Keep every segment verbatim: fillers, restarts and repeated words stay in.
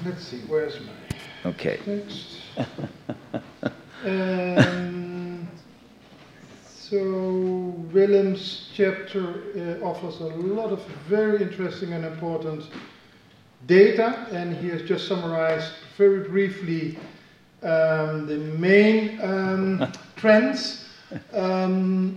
let's see, where's my okay. text? um, so Willem's chapter uh, offers a lot of very interesting and important data, and he has just summarized very briefly um, the main um, trends. Um,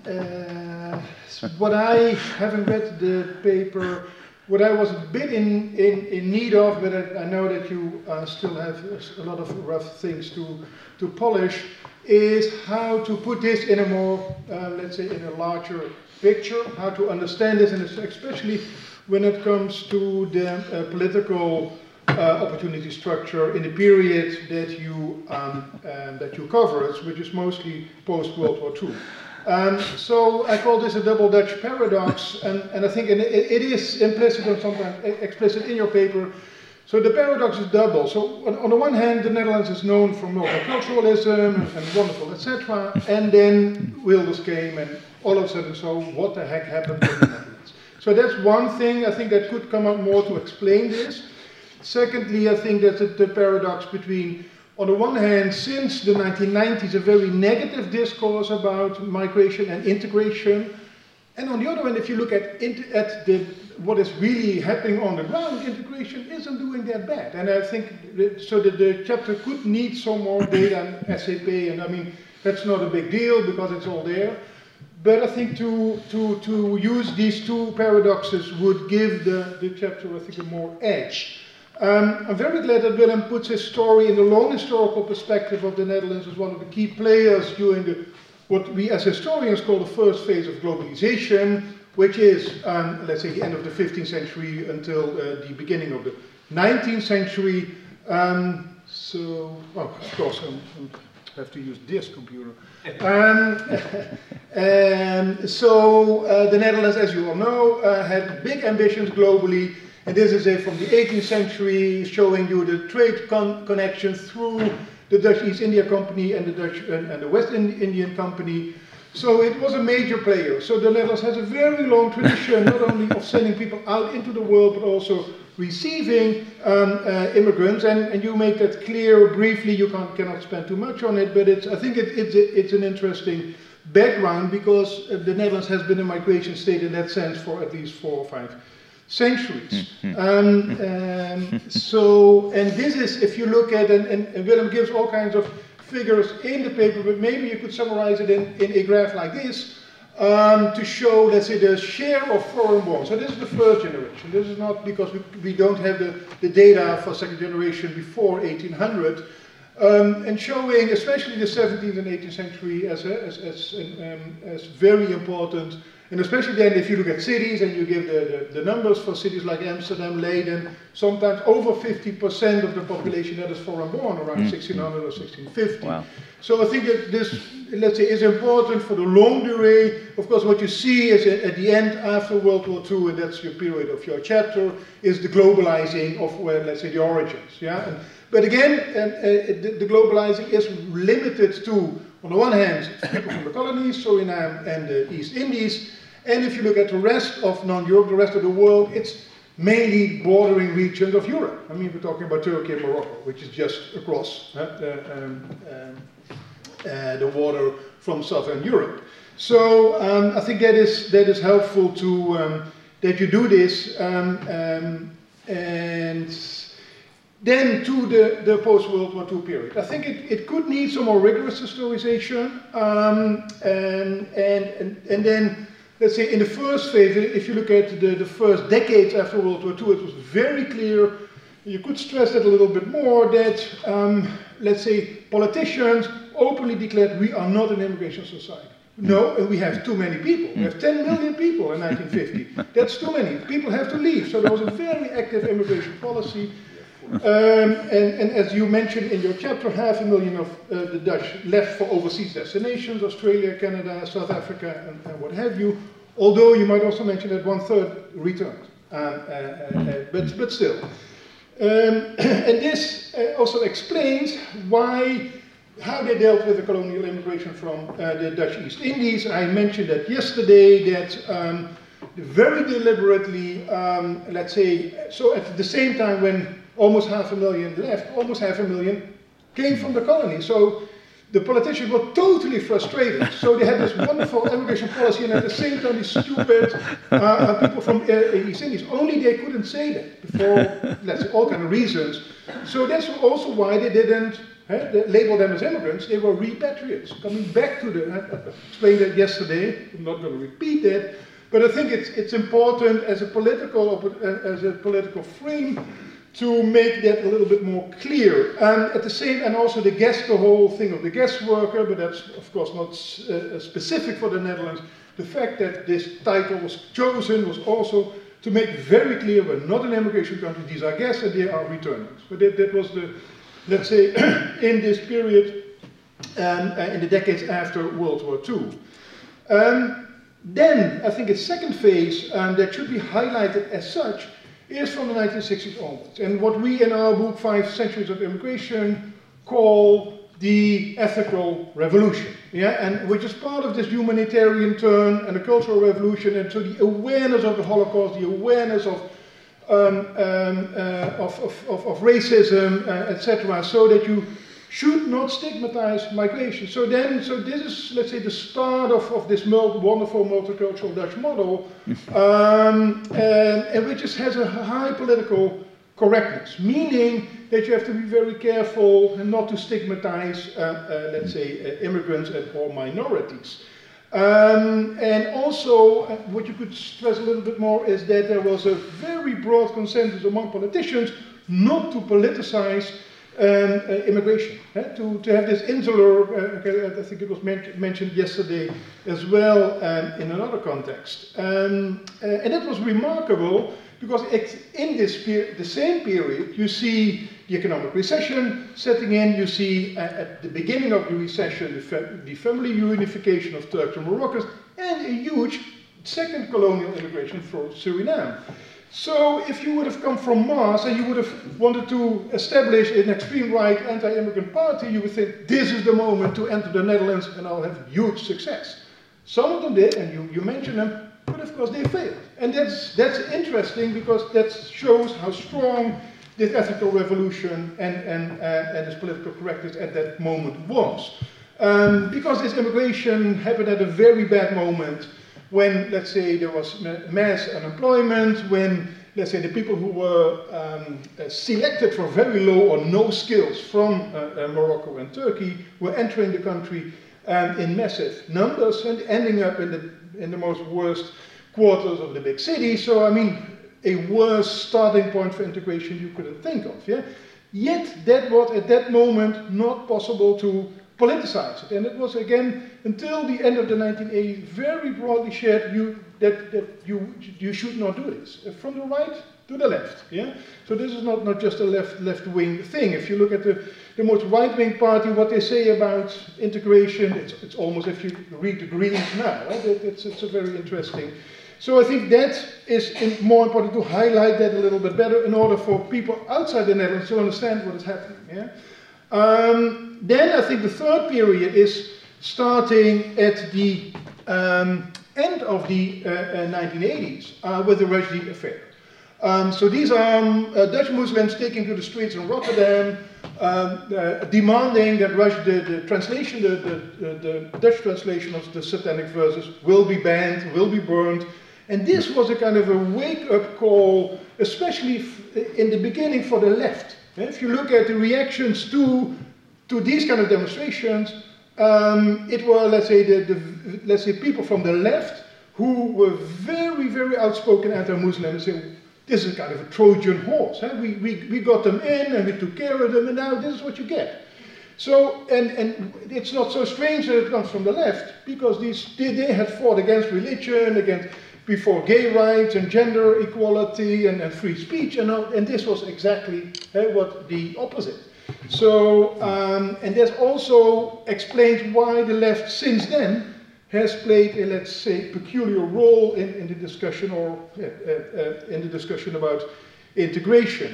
uh, what I haven't read the paper, what I was a bit in, in, in need of, but I, I know that you uh, still have a lot of rough things to, to polish, is how to put this in a more, uh, let's say, in a larger picture, how to understand this, and especially when it comes to the uh, political uh, opportunity structure in the period that you, um, um, that you covered, which is mostly post-World War Two. Um, so I call this a double Dutch paradox, and, and I think it, it is implicit and sometimes explicit in your paper. So the paradox is double. So on, on the one hand, the Netherlands is known for multiculturalism and, and wonderful, et cetera. And then Wilders came, and all of a sudden, so what the heck happened in the Netherlands? So that's one thing I think that could come out more to explain this. Secondly, I think that the, the paradox between, on the one hand, since the nineteen nineties, a very negative discourse about migration and integration. And on the other hand, if you look at, at the, what is really happening on the ground, integration isn't doing that bad. And I think, that, so that the chapter could need some more data and S A P, and I mean, that's not a big deal because it's all there. But I think to, to, to use these two paradoxes would give the, the chapter, I think, a more edge. Um, I'm very glad that Willem puts his story in the long historical perspective of the Netherlands as one of the key players during the, what we as historians call the first phase of globalization, which is, um, let's say, the end of the fifteenth century until uh, the beginning of the nineteenth century. Um, so, oh, of course, I'm, I'm I have to use this computer. Um, um, so uh, the Netherlands, as you all know, uh, had big ambitions globally, and this is a, from the eighteenth century, showing you the trade con connection through the Dutch East India Company and the Dutch and, and the West Indian Company. So it was a major player. So the Netherlands has a very long tradition, not only of sending people out into the world, but also receiving um, uh, immigrants, and, and you make that clear briefly. You can't, cannot spend too much on it, but it's, I think it, it's, a, it's an interesting background, because the Netherlands has been a migration state in that sense for at least four or five centuries. um, um, so, and this is, if you look at, and, and, and Willem gives all kinds of figures in the paper, but maybe you could summarize it in, in a graph like this. Um, to show, let's say, the share of foreign born. So this is the first generation. This is not because we, we don't have the, the data for second generation before eighteen hundred. Um, and showing especially the seventeenth and eighteenth century as, a, as, as, um, as very important. And especially then if you look at cities and you give the, the, the numbers for cities like Amsterdam, Leiden, sometimes over fifty percent of the population that is foreign born, around mm-hmm. sixteen hundred or sixteen fifty. Wow. So I think that this, let's say, is important for the longue durée. Of course, what you see is at the end, after World War Two, and that's your period of your chapter, is the globalizing of, well, let's say, the origins. Yeah. And, but again, um, uh, the, the globalizing is limited to, on the one hand, people from the colonies, Suriname and the East Indies. And if you look at the rest of non-Europe, the rest of the world, it's mainly bordering regions of Europe. I mean, we're talking about Turkey and Morocco, which is just across uh, the, um, um, uh, the water from southern Europe. So um, I think that is that is helpful to um, that you do this, um, um, and then to the, the post-World War Two period. I think it, it could need some more rigorous historization, um, and, and, and, and then, let's say, in the first phase, if you look at the, the first decades after World War Two, it was very clear, you could stress that a little bit more, that, um, let's say, politicians openly declared we are not an immigration society. No, and we have too many people. We have ten million people in nineteen fifty. That's too many. People have to leave. So there was a very active immigration policy. Um, and, and as you mentioned in your chapter, half a million of uh, the Dutch left for overseas destinations, Australia, Canada, South Africa, and, and what have you. Although you might also mention that one third returned, uh, uh, uh, but, but still. Um, and this uh, also explains why, how they dealt with the colonial immigration from uh, the Dutch East Indies. I mentioned that yesterday, that um, very deliberately, um, let's say, so at the same time when almost half a million left, almost half a million came from the colony. So the politicians were totally frustrated. So they had this wonderful immigration policy, and at the same time, these stupid uh, people from uh, East Indies. Only they couldn't say that before, let's say, all kind of reasons. So that's also why they didn't uh, they label them as immigrants. They were repatriates, coming back to the. I explained that yesterday. I'm not going to repeat that, but I think it's it's important as a political as a political frame to make that a little bit more clear. And at the same, and also the guest, the whole thing of the guest worker, but that's of course not uh, specific for the Netherlands. The fact that this title was chosen was also to make very clear we're not an immigration country, these are guests and they are returners. But that, that was the, let's say, in this period, um, uh, in the decades after World War Two. Um, then, I think a second phase, and that should be highlighted as such, is from the nineteen sixties onwards. And what we in our book, Five Centuries of Immigration, call the ethical revolution. Yeah? And which is part of this humanitarian turn and the cultural revolution, and so the awareness of the Holocaust, the awareness of, um, um, uh, of, of, of, of racism, uh, et cetera, so that you should not stigmatize migration. So then, so this is, let's say, the start of, of this multi, wonderful multicultural Dutch model, um, and, and which is, has a high political correctness, meaning that you have to be very careful not to stigmatize, uh, uh, let's say, uh, immigrants and or minorities. Um, and also, uh, what you could stress a little bit more is that there was a very broad consensus among politicians not to politicize Um, uh, immigration, eh? to, to have this insular, uh, I think it was men mentioned yesterday as well um, in another context. Um, uh, and that was remarkable because it, in this the same period you see the economic recession setting in, you see uh, at the beginning of the recession the, fa the family reunification of Turks and Moroccans, and a huge second colonial immigration from Suriname. So if you would have come from Mars and you would have wanted to establish an extreme right anti-immigrant party, you would think this is the moment to enter the Netherlands and I'll have huge success. Some of them did, and you, you mentioned them, but of course they failed. And that's, that's interesting because that shows how strong this ethical revolution and, and, uh, and this political correctness at that moment was. Um, because this immigration happened at a very bad moment, when, let's say, there was mass unemployment, when, let's say, the people who were um, uh, selected for very low or no skills from uh, uh, Morocco and Turkey were entering the country um, in massive numbers and ending up in the, in the most worst quarters of the big cities. So, I mean, a worse starting point for integration you couldn't think of. Yeah? Yet, that was at that moment not possible to politicize it, and it was again until the end of the nineteen eighties very broadly shared you, that, that you, you should not do this, from the right to the left. Yeah? So this is not, not just a left, left-wing thing. If you look at the, the most right-wing party, what they say about integration, it's, it's almost if you read the Greens now, right? it, it's, it's a very interesting. So I think that is more important to highlight that a little bit better in order for people outside the Netherlands to understand what is happening. Yeah? Um, then I think the third period is starting at the um, end of the uh, uh, nineteen eighties uh, with the Rushdie affair. Um, so these are um, uh, Dutch Muslims taking to the streets in Rotterdam, um, uh, demanding that Rush, the, the translation, the, the, the Dutch translation of the Satanic Verses will be banned, will be burned. And this was a kind of a wake-up call, especially in the beginning for the left. If you look at the reactions to, to these kind of demonstrations, um, it were, let's say, the, the, let's say, people from the left who were very, very outspoken anti-Muslim, saying, this is kind of a Trojan horse. Huh? We, we, we got them in and we took care of them, and now this is what you get. So, and, and it's not so strange that it comes from the left, because these, they, they had fought against religion, against before gay rights and gender equality and, and free speech, and, and this was exactly uh, what the opposite. So, um, and that also explains why the left since then has played a, let's say, peculiar role in, in the discussion, or uh, uh, in the discussion about integration.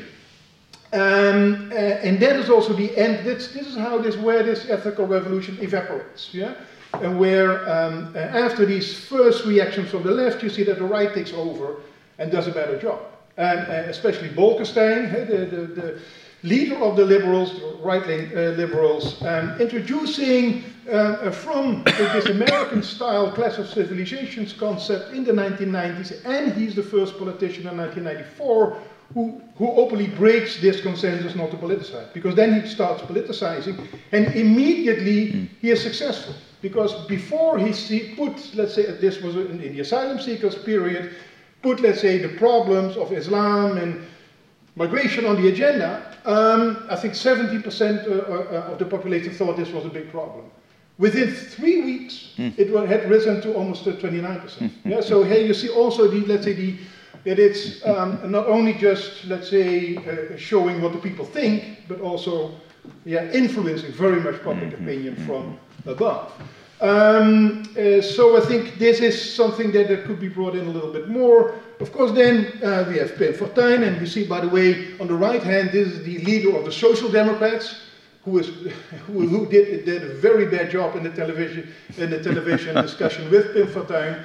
Um, uh, and that is also the end. That's, this is how this, where this ethical revolution evaporates. Yeah. And where um, uh, after these first reactions from the left, you see that the right takes over and does a better job. and uh, especially Bolkestein, uh, the, the, the leader of the liberals, right-wing uh, liberals, um, introducing uh, from this American-style class of civilizations concept in the nineteen nineties, and he's the first politician in nineteen ninety-four who, who openly breaks this consensus not to politicize, because then he starts politicizing, and immediately he is successful. Because before he see, put, let's say, this was in, in the asylum seekers period, put, let's say, the problems of Islam and migration on the agenda, um, I think seventy percent uh, uh, of the population thought this was a big problem. Within three weeks, mm. it had risen to almost twenty-nine percent. Yeah, so here you see also the, let's say, the, that it's um, not only just, let's say, uh, showing what the people think, but also, yeah, influencing very much public opinion from above. Um, uh, so I think this is something that, that could be brought in a little bit more. Of course, then uh, we have Pim Fortuyn, and you see, by the way, on the right hand, this is the leader of the Social Democrats, who is who, who did, did a very bad job in the television in the television discussion with Pim Fortuyn.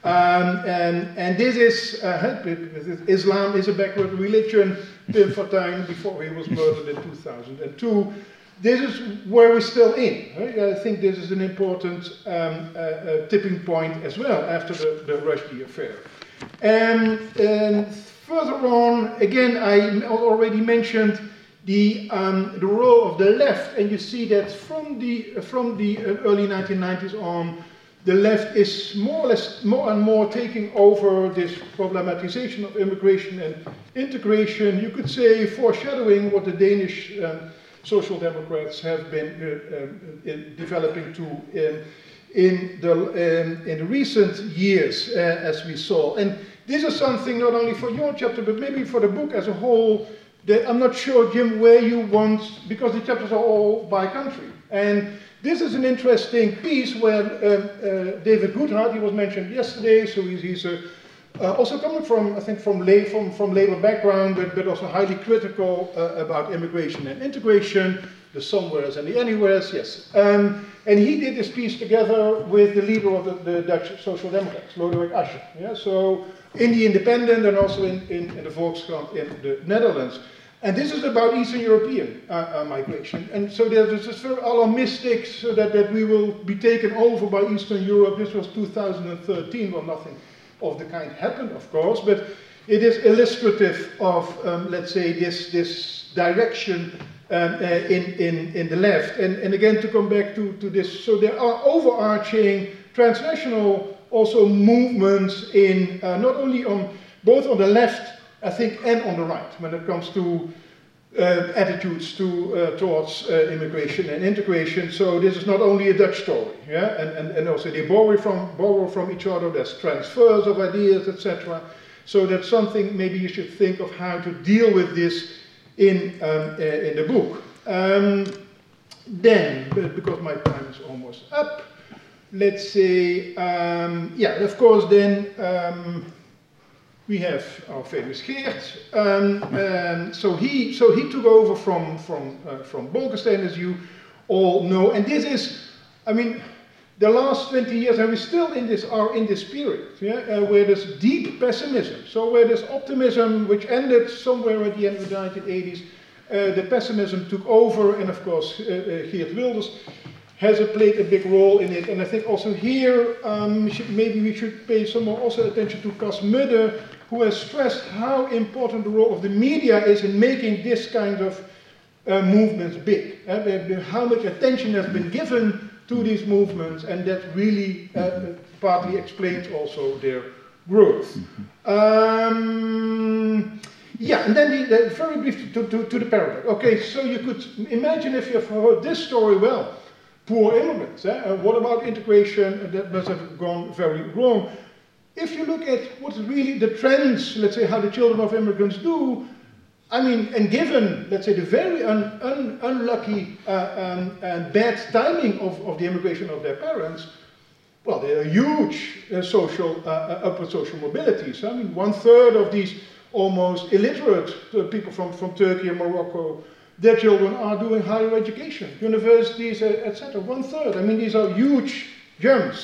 Um, and and this is uh, Islam is a backward religion. Pim Fortuyn, before he was murdered in two thousand two. This is where we're still in. Right? I think this is an important um, uh, uh, tipping point as well after the, the Rushdie affair. And, and further on, again, I already mentioned the, um, the role of the left, and you see that from the, from the early nineteen nineties on, the left is more or less, more and more taking over this problematization of immigration and integration. You could say foreshadowing what the Danish um, Social Democrats have been uh, uh, in developing to in, in, the, um, in the recent years, uh, as we saw. And this is something not only for your chapter, but maybe for the book as a whole, that I'm not sure, Jim, where you want, because the chapters are all by country. And this is an interesting piece where uh, uh, David Goodhart, he was mentioned yesterday, so he's, he's a Uh, also coming from, I think, from, la from, from Labour background, but, but also highly critical uh, about immigration and integration, the somewheres and the anywheres, yes. Um, and he did this piece together with the leader of the, the Dutch Social Democrats, Lodewijk Asscher. Yeah? So in the Independent and also in, in, in the Volkskrant in the Netherlands. And this is about Eastern European uh, uh, migration. And so there's this very alarmistic so that, that we will be taken over by Eastern Europe. This was two thousand thirteen, well, nothing of the kind happened, of course, but it is illustrative of, um, let's say, this, this direction um, uh, in, in, in the left. And, and again, to come back to, to this, so there are overarching transnational also movements in, uh, not only on, both on the left, I think, and on the right, when it comes to uh, attitudes to, uh, towards uh, immigration and integration. So this is not only a Dutch story, yeah, and, and, and also they borrow from, borrow from each other, there's transfers of ideas, et cetera. So that's something maybe you should think of how to deal with this in, um, uh, in the book. Um, then, because my time is almost up, let's say, um, yeah, of course then, um, we have our famous Geert. Um, um, so he, so he took over from from uh, from Bolkestein, as you all know. And this is, I mean, the last twenty years, and we still in this are in this period, yeah, uh, where there's deep pessimism. So where there's optimism, which ended somewhere at the end of the nineteen eighties, uh, the pessimism took over, and of course, uh, uh, Geert Wilders has a, played a big role in it. And I think also here, um, should, maybe we should pay some more also attention to Cas Mudde, who has stressed how important the role of the media is in making this kind of uh, movements big. Uh, how much attention has been given to these movements, and that really uh, partly explains also their growth. Um, yeah, and then the, the, very brief to, to, to the paradox. Okay, so you could imagine if you've heard this story well. Poor immigrants. Eh? Uh, what about integration? That must have gone very wrong. If you look at what's really the trends, let's say how the children of immigrants do, I mean, and given, let's say, the very un, un, unlucky uh, um, and bad timing of, of the immigration of their parents, well, there are huge uh, social, uh, upward social mobilities. I mean, one third of these almost illiterate uh, people from, from Turkey and Morocco, their children are doing higher education, universities, uh, et cetera. One third. I mean, these are huge jumps.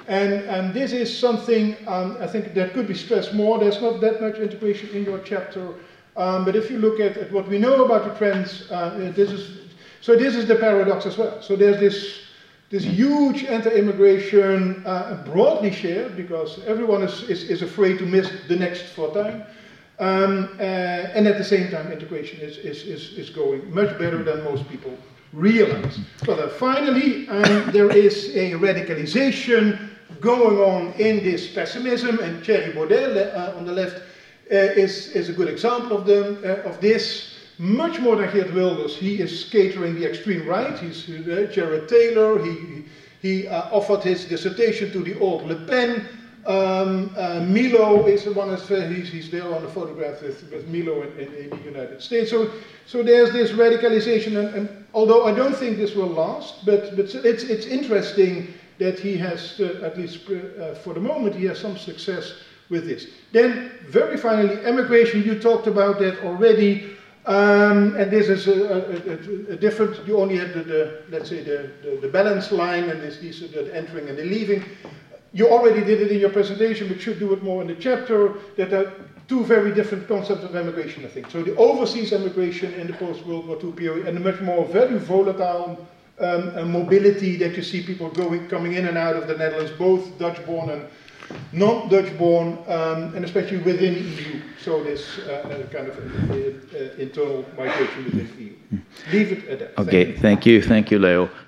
And, and this is something um, I think that could be stressed more. There's not that much integration in your chapter, um, but if you look at, at what we know about the trends, uh, this is, so this is the paradox as well. So there's this, this huge anti-immigration uh, broadly shared, because everyone is, is, is afraid to miss the next for time. Um, uh, and at the same time, integration is, is, is, is going much better than most people realize. But uh, finally, um, there is a radicalization going on in this pessimism, and Thierry Baudet uh, on the left uh, is, is a good example of, them, uh, of this. Much more than Geert Wilders, he is catering the extreme right. He's uh, Jared Taylor, he, he uh, offered his dissertation to the old Le Pen. Um, uh, Milo is the one, that's, uh, he's, he's there on the photograph with, with Milo in, in, in the United States. So, so there's this radicalization, and, and although I don't think this will last, but, but it's, it's interesting that he has, uh, at least uh, for the moment, he has some success with this. Then, very finally, immigration, you talked about that already. Um, and this is a, a, a, a different, you only have the, the let's say, the, the, the balance line, and this, these are the entering and the leaving. You already did it in your presentation, but should do it more in the chapter, that there are two very different concepts of immigration, I think. So the overseas immigration in the post-World War Two period, and the much more very volatile um, mobility that you see people going, coming in and out of the Netherlands, both Dutch-born and non-Dutch-born, um, and especially within the E U. So this uh, kind of uh, uh, internal migration within the E U. Leave it at that. Okay, thank you, thank you, thank you Leo.